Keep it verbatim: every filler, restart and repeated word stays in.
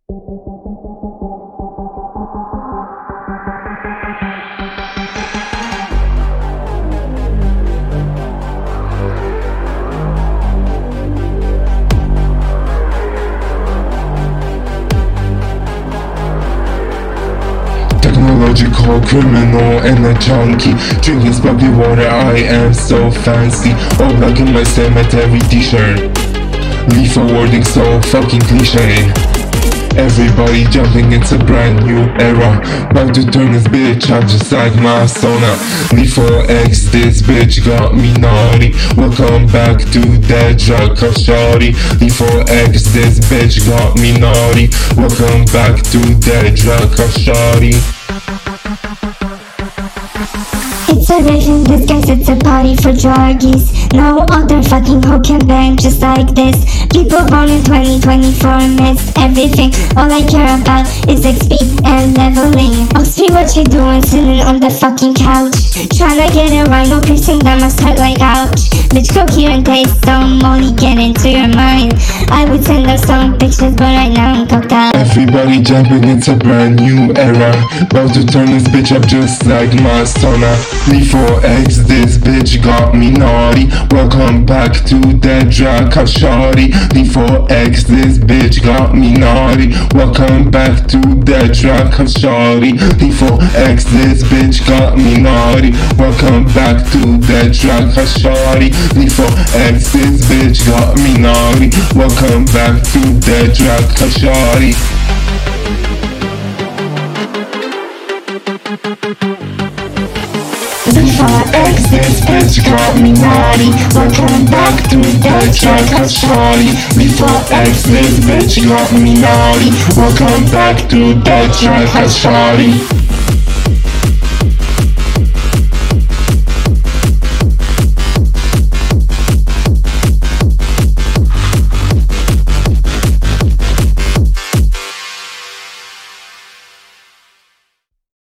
Technological criminal and a junkie, drinking sparkling water, I am so fancy. All black in my cemetery t-shirt, lethal wording so fucking cliche. Everybody jumping, it's a brand new era. About to turn this bitch out just like my sauna. Lethal X, this bitch got me naughty. Welcome back to that drug of shawty. Lethal X, this bitch got me naughty. Welcome back to that drug of shawty. It's a rave in disguise, it's a party for druggies. No other fucking hoe can bang just like this. People born in twenty twenty-four miss everything. All I care about is X P and leveling. I'll see what you doing sitting on the fucking couch, tryna get a rhino piercing down my heart like ouch. Bitch, coherent taste, some only get into your mind. I would send her some pictures, but right now I'm cocked out. Everybody jumping, it's a brand new era. About to turn this bitch up just like my sauna. Lethal X, this bitch got me naughty. Welcome back to that drug of shawty. Lethal X, this bitch got me naughty. Welcome back to that drug of shawty. Lethal X, this bitch got me naughty. Welcome back to that drug of shawty. Lethal X, this bitch got me naughty. Welcome back to that drug of shawty. Lethal X, this bitch got me naughty. Welcome back to the drug of shawty. Lethal X, this bitch got me naughty. Welcome back to that drug of shawty.